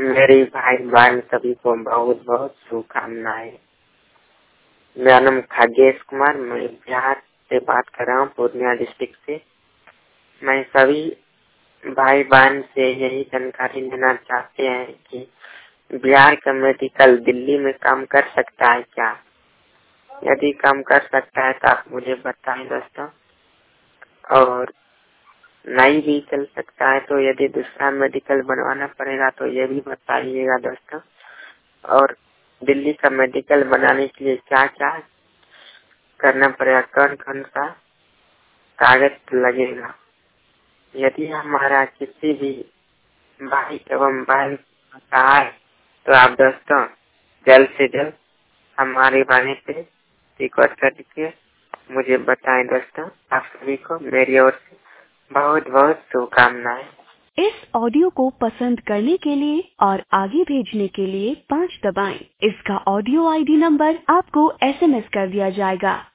मेरे भाई बहन सभी को बहुत बहुत शुभकामनाएं। मेरा नाम खगेश कुमार, मैं बिहार से बात कर रहा हूँ, पूर्णिया डिस्ट्रिक्ट से। मैं सभी भाई बहन से यही जानकारी लेना चाहते हैं कि बिहार का मेडिकल दिल्ली में काम कर सकता है क्या? यदि काम कर सकता है तो आप मुझे बताएं दोस्तों। और नहीं भी चल सकता है तो यदि दूसरा मेडिकल बनवाना पड़ेगा तो ये भी बताइएगा दोस्तों। और दिल्ली का मेडिकल बनाने के लिए क्या क्या करना पड़ेगा, कौन कौन सा कागज लगेगा? यदि हमारा किसी भी भाई एवं बहन का है तो आप दोस्तों जल्द से जल्द हमारे बारे पे रिकॉर्ड करके मुझे बताएं दोस्तों। आप सभी को मेरी ओर से बहुत बहुत शुभकामनाएं। इस ऑडियो को पसंद करने के लिए और आगे भेजने के लिए 5 दबाएं। इसका ऑडियो आईडी नंबर आपको SMS कर दिया जाएगा।